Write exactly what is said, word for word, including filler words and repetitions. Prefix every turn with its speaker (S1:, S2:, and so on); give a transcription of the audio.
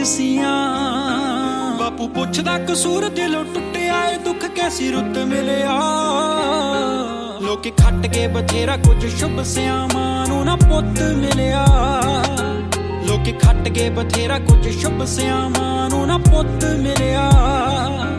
S1: ਸੀਆਂ। ਬਾਪੂ ਪੁੱਛਦਾ ਕਸੂਰ ਦਿਲੋਂ ਟੁੱਟਿਆ ਏ ਦੁੱਖ ਕੈਸੀ ਰੁੱਤ ਮਿਲਿਆ। ਲੋਕੀ ਖੱਟ ਕੇ ਬਥੇਰਾ ਕੁਝ ਸ਼ੁਭ ਸਿਆਵਾਂ ਨੂੰ ਨਾ ਪੁੱਤ ਮਿਲਿਆ। ਲੋਕੀ ਖੱਟ ਕੇ ਬਥੇਰਾ ਕੁਝ ਸ਼ੁਭ ਸਿਆਵਾਂ ਨੂੰ ਨਾ ਪੁੱਤ ਮਿਲਿਆ।